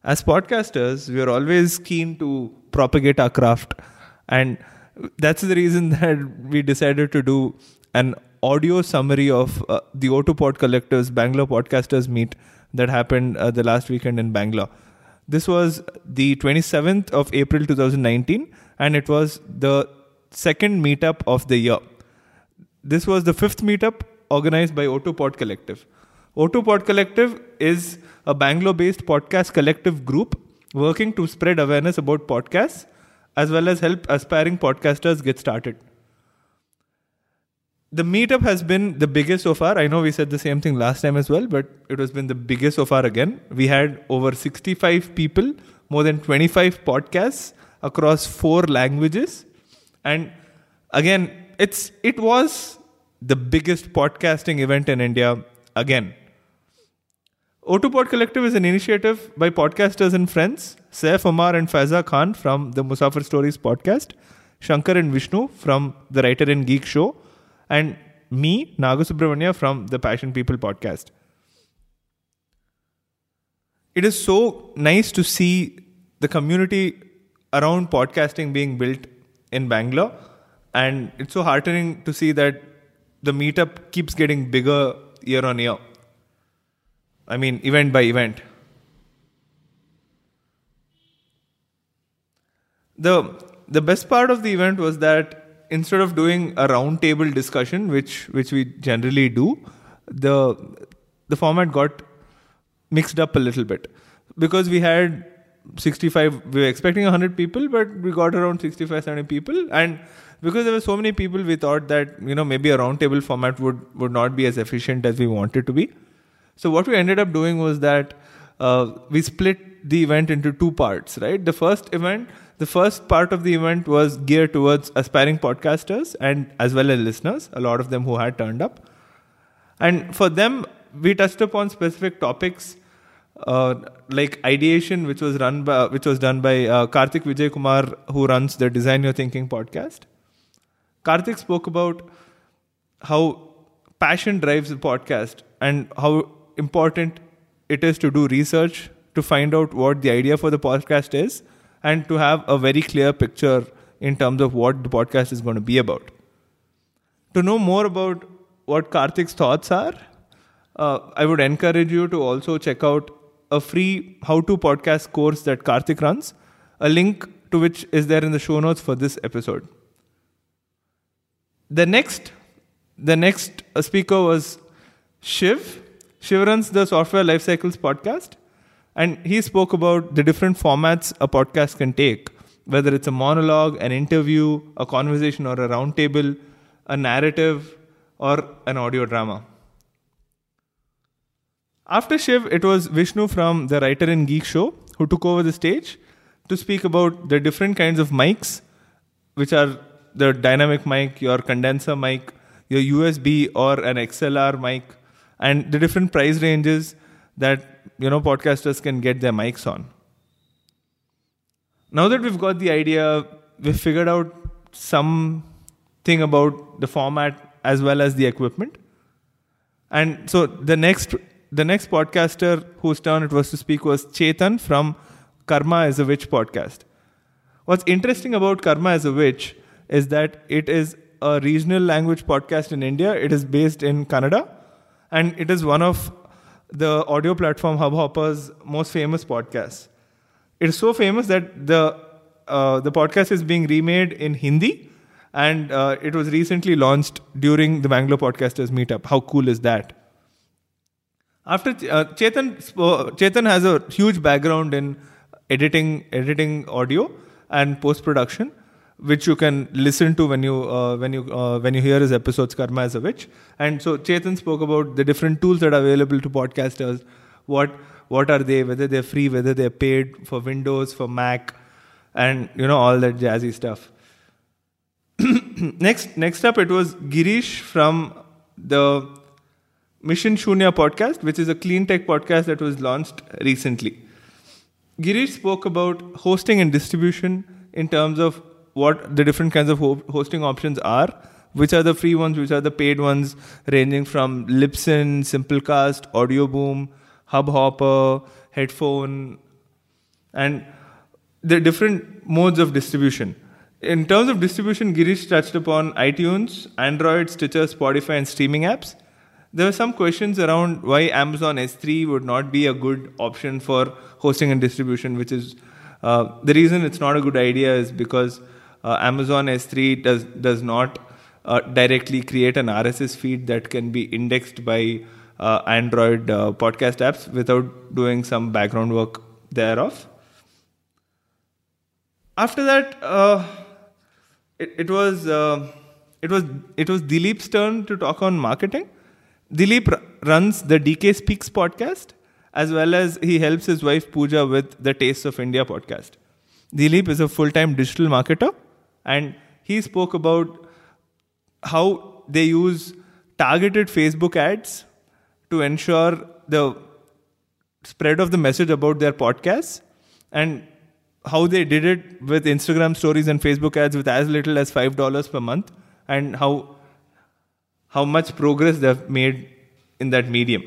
As podcasters, we are always keen to propagate our craft. And that's the reason that we decided to do an audio summary of the O2 Pod Collective's Bangalore Podcasters Meet that happened the last weekend in Bangalore. This was the 27th of April 2019, and it was the second meetup of the year. This was the fifth meetup organized by O2 Pod Collective. O2 Pod Collective is a Bangalore-based podcast collective group working to spread awareness about podcasts as well as help aspiring podcasters get started. The meetup has been the biggest so far. I know we said the same thing last time as well, but it has been the biggest so far again. We had over 65 people, more than 25 podcasts across 4 languages. And again, it was the biggest podcasting event in India again. O2 Pod Collective is an initiative by podcasters and friends, Saif Omar and Faiza Khan from the Musafir Stories podcast, Shankar and Vishnu from the Writer and Geek show, and me, Nagasubramanya, from the Passion People podcast. It is so nice to see the community around podcasting being built in Bangalore, and it's so heartening to see that the meetup keeps getting bigger year on year. I mean, event by event. The best part of the event was that instead of doing a round table discussion, which we generally do, the format got mixed up a little bit. Because we had 65, we were expecting 100 people, but we got around 65, 70 people. And because there were so many people, we thought that, maybe a round table format would not be as efficient as we wanted to be. So what we ended up doing was that we split the event into 2 parts, right? The first part of the event was geared towards aspiring podcasters and as well as listeners, a lot of them who had turned up. And for them, we touched upon specific topics like ideation, which was done by Karthik Vijay Kumar, who runs the Design Your Thinking podcast. Karthik spoke about how passion drives the podcast and how important it is to do research to find out what the idea for the podcast is and to have a very clear picture in terms of what the podcast is going to be about. To know more about what Karthik's thoughts are, I would encourage you to also check out a free how-to podcast course that Karthik runs, a link to which is there in the show notes for this episode. The next speaker was Shiv. Shiv runs the Software Lifecycles podcast, and he spoke about the different formats a podcast can take, whether it's a monologue, an interview, a conversation or a roundtable, a narrative, or an audio drama. After Shiv, it was Vishnu from the Writer and Geek show who took over the stage to speak about the different kinds of mics, which are the dynamic mic, your condenser mic, your USB or an XLR mic, and the different price ranges that podcasters can get their mics on. Now that we've got the idea, we've figured out something about the format as well as the equipment. And so the next podcaster whose turn it was to speak was Chetan from Karma is a Witch podcast. What's interesting about Karma is a Witch is that it is a regional language podcast in India. It is based in Kannada, and it is one of the audio platform Hubhopper's most famous podcasts. It is so famous that the podcast is being remade in Hindi, and it was recently launched during the Bangalore Podcasters Meetup. How cool is that? After Chetan has a huge background in editing audio and post-production, which you can listen to when you hear his episodes, Karma is a Witch. And so Chetan spoke about the different tools that are available to podcasters. What are they? Whether they're free, whether they're paid for Windows, for Mac, and all that jazzy stuff. Next up, it was Girish from the Mission Shunya podcast, which is a clean tech podcast that was launched recently. Girish spoke about hosting and distribution in terms of what the different kinds of hosting options are, which are the free ones, which are the paid ones, ranging from Libsyn, Simplecast, Audioboom, Hubhopper, Headphone, And the different modes of distribution. In terms of distribution, Girish touched upon iTunes, Android, Stitcher, Spotify, and streaming apps. There were some questions around why Amazon S3 would not be a good option for hosting and distribution, which is the reason it's not a good idea is because Amazon S3 does not directly create an RSS feed that can be indexed by Android podcast apps without doing some background work thereof. After that, it was Dileep's turn to talk on marketing. Dileep runs the DK Speaks podcast, as well as he helps his wife Pooja with the Tastes of India podcast. Dileep is a full-time digital marketer, and he spoke about how they use targeted Facebook ads to ensure the spread of the message about their podcasts, and how they did it with Instagram stories and Facebook ads with as little as $5 per month, and how much progress they've made in that medium.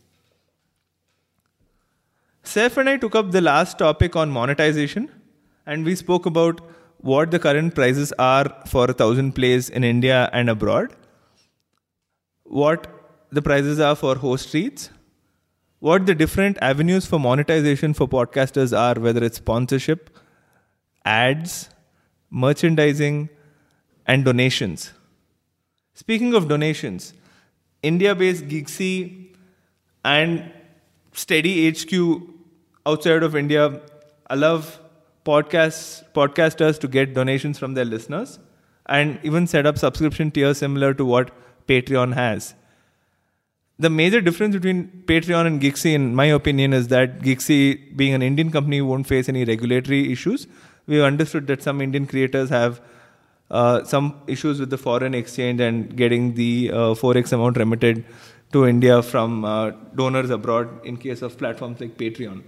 Saif and I took up the last topic on monetization, and we spoke about what the current prices are for 1,000 plays in India and abroad, what the prices are for host reads, what the different avenues for monetization for podcasters are, whether it's sponsorship, ads, merchandising, and donations. Speaking of donations, India-based Geeksy and Steady HQ outside of India allow podcasters to get donations from their listeners and even set up subscription tiers similar to what Patreon has. The major difference between Patreon and Geeksy, in my opinion, is that Geeksy, being an Indian company, won't face any regulatory issues. We've understood that some Indian creators have some issues with the foreign exchange and getting the 4x amount remitted to India from donors abroad in case of platforms like Patreon.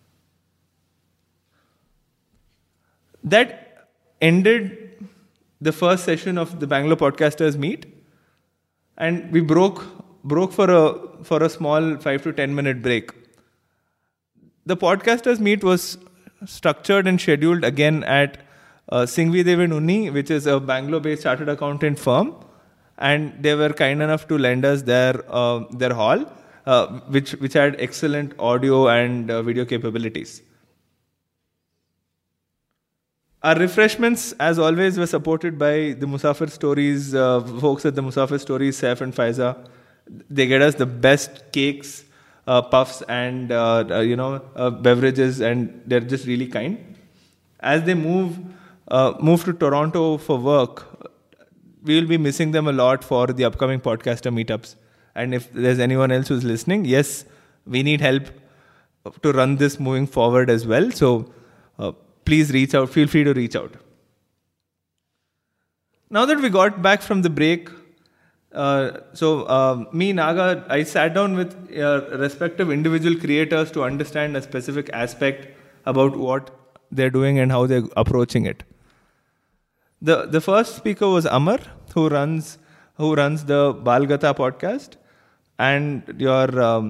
That ended the first session of the Bangalore Podcasters Meet, and we broke for a small 5 to 10 minute break. The Podcasters Meet was structured and scheduled again at Singhvi Devi Unni, which is a Bangalore-based chartered accountant firm, and they were kind enough to lend us their hall, which had excellent audio and video capabilities. Our refreshments, as always, were supported by the Musafir Stories, folks at the Musafir Stories, Saif and Faiza. They get us the best cakes, puffs, and beverages, and they're just really kind. As they move to Toronto for work, we will be missing them a lot for the upcoming podcaster meetups. And if there's anyone else who's listening, yes, we need help to run this moving forward as well. So please reach out. Feel free to reach out. Now that we got back from the break, me, Naga, I sat down with respective individual creators to understand a specific aspect about what they're doing and how they're approaching it. The first speaker was Amar, who runs the Balgatha podcast and your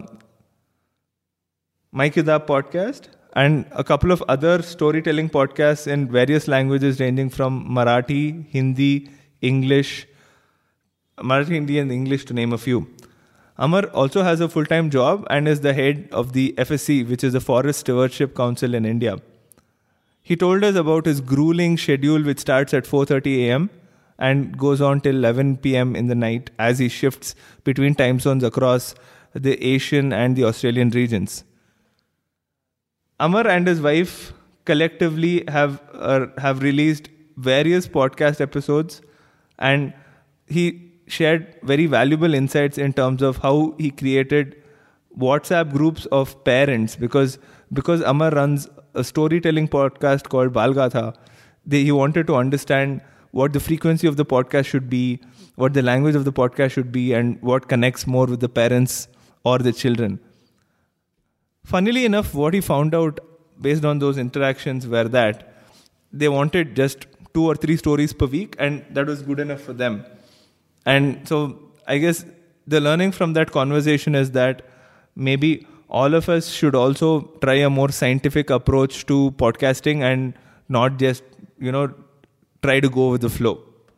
Mike Yudap podcast, and a couple of other storytelling podcasts in various languages ranging from Marathi, Hindi, English, Hindi and English to name a few. Amar also has a full-time job and is the head of the FSC, which is the Forest Stewardship Council in India. He told us about his grueling schedule, which starts at 4:30 a.m. and goes on till 11 p.m. in the night as he shifts between time zones across the Asian and the Australian regions. Amar and his wife collectively have released various podcast episodes, and he shared very valuable insights in terms of how he created WhatsApp groups of parents, because Amar runs a storytelling podcast called Balgatha. He wanted to understand what the frequency of the podcast should be, what the language of the podcast should be, and what connects more with the parents or the children. Funnily enough, what he found out based on those interactions were that they wanted just 2 or 3 stories per week, and that was good enough for them. And so I guess the learning from that conversation is that maybe all of us should also try a more scientific approach to podcasting and not just, try to go with the flow.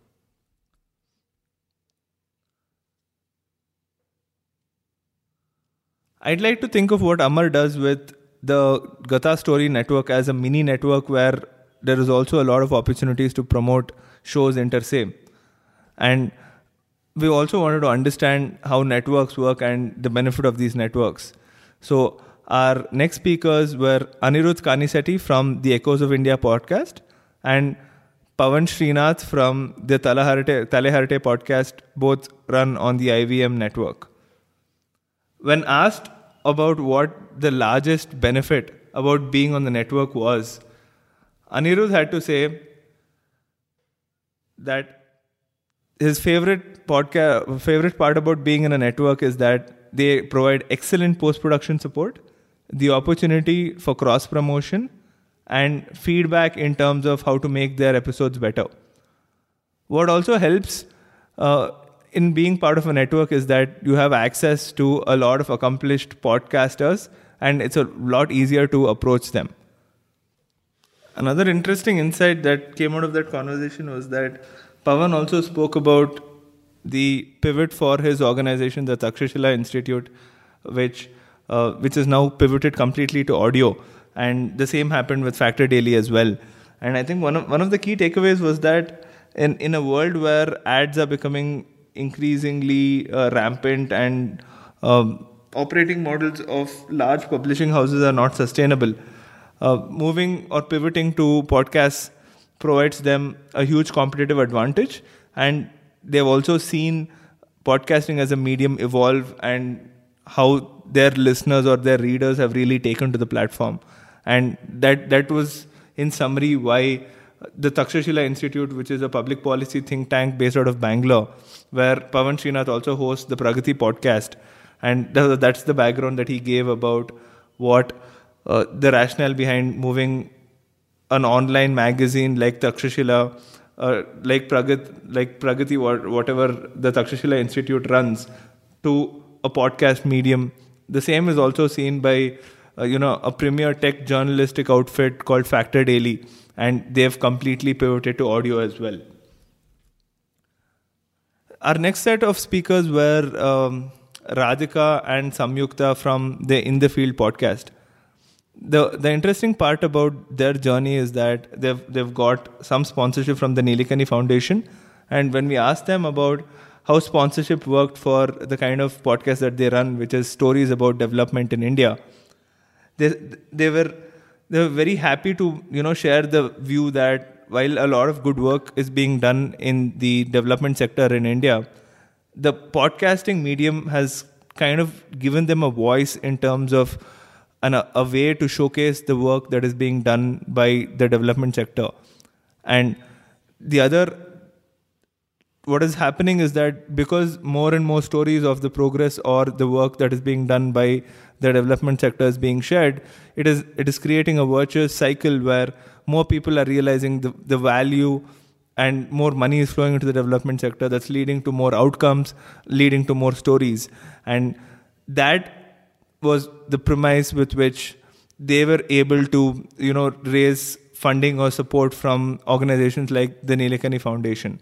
I'd like to think of what Amar does with the Gatha Story network as a mini network where there is also a lot of opportunities to promote shows inter se. And we also wanted to understand how networks work and the benefit of these networks. So our next speakers were Anirudh Kanisetti from the Echoes of India podcast and Pawan Srinath from the Taleharate podcast, both run on the IVM network. When asked about what the largest benefit about being on the network was, Anirudh had to say that his favorite part about being in a network is that they provide excellent post-production support, the opportunity for cross-promotion, and feedback in terms of how to make their episodes better. What also helps in being part of a network is that you have access to a lot of accomplished podcasters and it's a lot easier to approach them. Another interesting insight that came out of that conversation was that Pawan also spoke about the pivot for his organization, the Takshashila Institute, which is now pivoted completely to audio. And the same happened with Factor Daily as well. And I think one of the key takeaways was that in a world where ads are becoming increasingly rampant and operating models of large publishing houses are not sustainable, moving or pivoting to podcasts provides them a huge competitive advantage. And they've also seen podcasting as a medium evolve and how their listeners or their readers have really taken to the platform. And that was, in summary, why the Takshashila Institute, which is a public policy think tank based out of Bangalore, where Pawan Srinath also hosts the Pragati podcast. And that's the background that he gave about what the rationale behind moving an online magazine like Takshashila, like Pragati, whatever the Takshashila Institute runs, to a podcast medium. The same is also seen by a premier tech journalistic outfit called Factor Daily, and they've completely pivoted to audio as well. Our next set of speakers were Radhika and Samyukta from the In the Field podcast. The interesting part about their journey is that they've got some sponsorship from the Neelakani Foundation, and when we asked them about how sponsorship worked for the kind of podcast that they run, which is stories about development in India, they were very happy to share the view that while a lot of good work is being done in the development sector in India, the podcasting medium has kind of given them a voice in terms of a way to showcase the work that is being done by the development sector. And what is happening is that because more and more stories of the progress or the work that is being done by the development sector is being shared, it is creating a virtuous cycle where more people are realizing the value and more money is flowing into the development sector. That's leading to more outcomes, leading to more stories. And that was the premise with which they were able to raise funding or support from organizations like the Neelakani Foundation.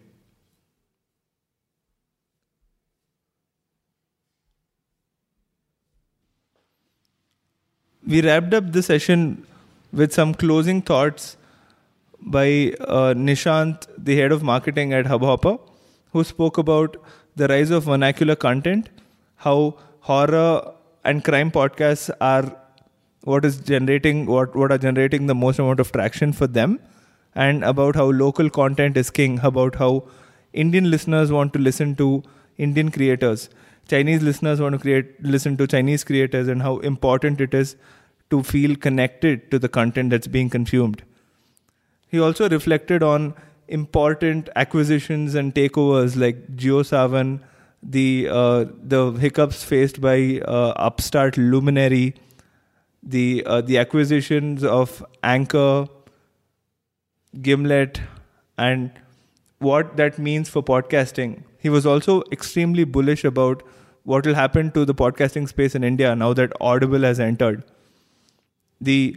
We wrapped up the session with some closing thoughts by Nishant, the head of marketing at Hubhopper, who spoke about the rise of vernacular content, how horror and crime podcasts are what are generating the most amount of traction for them, and about how local content is king, about how Indian listeners want to listen to Indian creators, Chinese listeners want to listen to Chinese creators, and how important it is to feel connected to the content that's being consumed. He also reflected on important acquisitions and takeovers like JioSaavn, the hiccups faced by upstart Luminary, the acquisitions of Anchor, Gimlet, and what that means for podcasting. He was also extremely bullish about what will happen to the podcasting space in India now that Audible has entered. The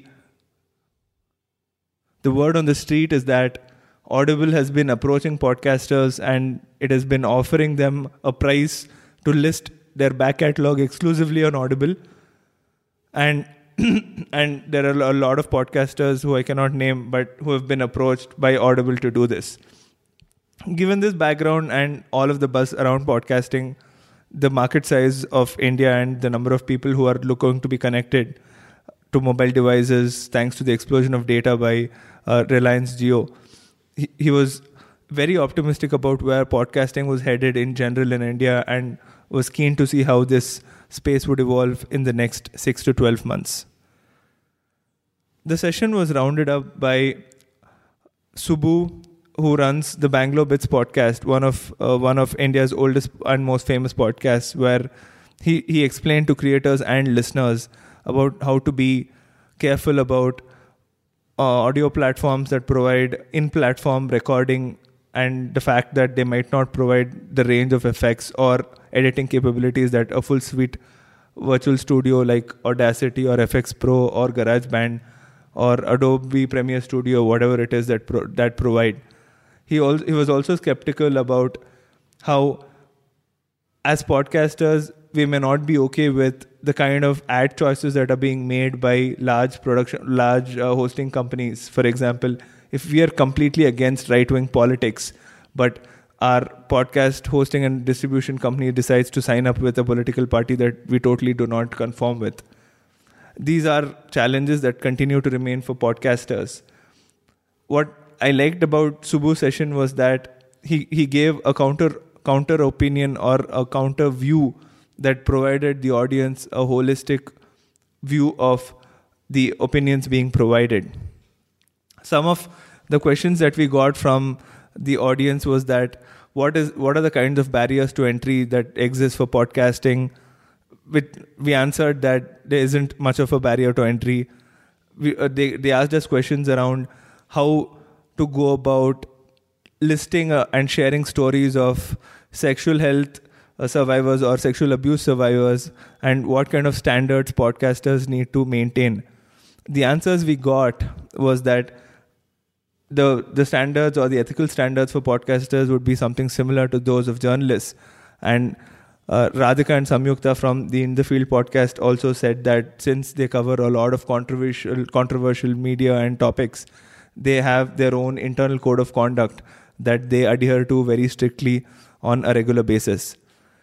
word on the street is that Audible has been approaching podcasters and it has been offering them a price to list their back catalog exclusively on Audible. And and there are a lot of podcasters who I cannot name, but who have been approached by Audible to do this. Given this background and all of the buzz around podcasting, the market size of India and the number of people who are looking to be connected to mobile devices thanks to the explosion of data by Reliance Jio, he was very optimistic about where podcasting was headed in general in India and was keen to see how this space would evolve in the next 6 to 12 months. The session was rounded up by Subbu, who runs the Bangalore Bits podcast, one of India's oldest and most famous podcasts, where he explained to creators and listeners about how to be careful about audio platforms that provide in-platform recording and the fact that they might not provide the range of effects or editing capabilities that a full suite virtual studio like Audacity or FX Pro or GarageBand or Adobe Premiere Studio, whatever it is that provide. He was also skeptical about how, as podcasters, we may not be okay with the kind of ad choices that are being made by large hosting companies. For example, if we are completely against right-wing politics, but our podcast hosting and distribution company decides to sign up with a political party that we totally do not conform with. These are challenges that continue to remain for podcasters. What I liked about Subbu's session was that he gave a counter opinion or a counter view that provided the audience a holistic view of the opinions being provided. Some of the questions that we got from the audience was that what are the kinds of barriers to entry that exist for podcasting? We answered that there isn't much of a barrier to entry. They asked us questions around how to go about listing and sharing stories of sexual health survivors or sexual abuse survivors and what kind of standards podcasters need to maintain. The answers we got was that the standards or the ethical standards for podcasters would be something similar to those of journalists. And Radhika and Samyukta from the In the Field podcast also said that since they cover a lot of controversial media and topics, they have their own internal code of conduct that they adhere to very strictly on a regular basis.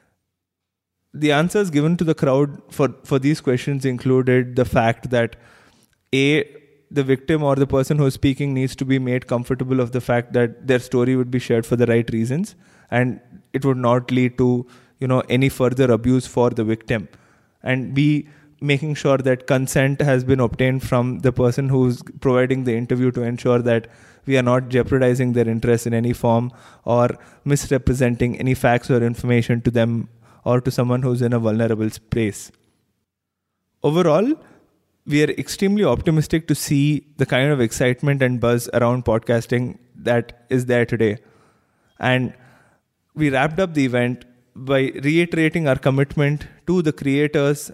The answers given to the crowd for these questions included the fact that the victim or the person who is speaking needs to be made comfortable of the fact that their story would be shared for the right reasons and it would not lead to any further abuse for the victim, and B, making sure that consent has been obtained from the person who's providing the interview to ensure that we are not jeopardizing their interests in any form or misrepresenting any facts or information to them or to someone who's in a vulnerable space. Overall, we are extremely optimistic to see the kind of excitement and buzz around podcasting that is there today. And we wrapped up the event by reiterating our commitment to the creators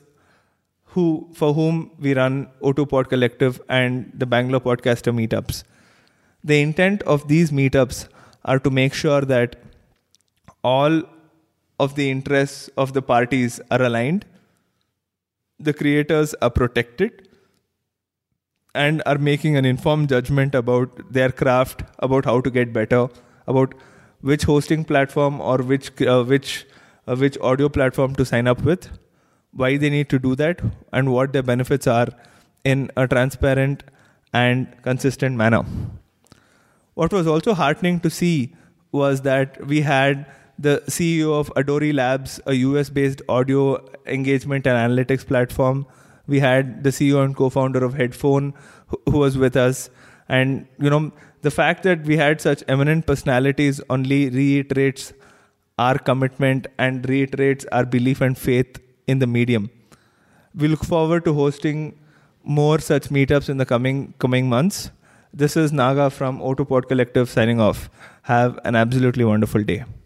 for whom we run O2 Pod Collective and the Bangalore Podcaster Meetups. The intent of these meetups are to make sure that all of the interests of the parties are aligned, the creators are protected, and are making an informed judgment about their craft, about how to get better, about which hosting platform or which audio platform to sign up with, why they need to do that, and what their benefits are in a transparent and consistent manner. What was also heartening to see was that we had the CEO of Adori Labs, a US-based audio engagement and analytics platform. We had the CEO and co-founder of Headphone who was with us. And, the fact that we had such eminent personalities only reiterates our commitment and reiterates our belief and faith in the medium. We look forward to hosting more such meetups in the coming months. This is Naga from O2 Pod Collective signing off. Have an absolutely wonderful day.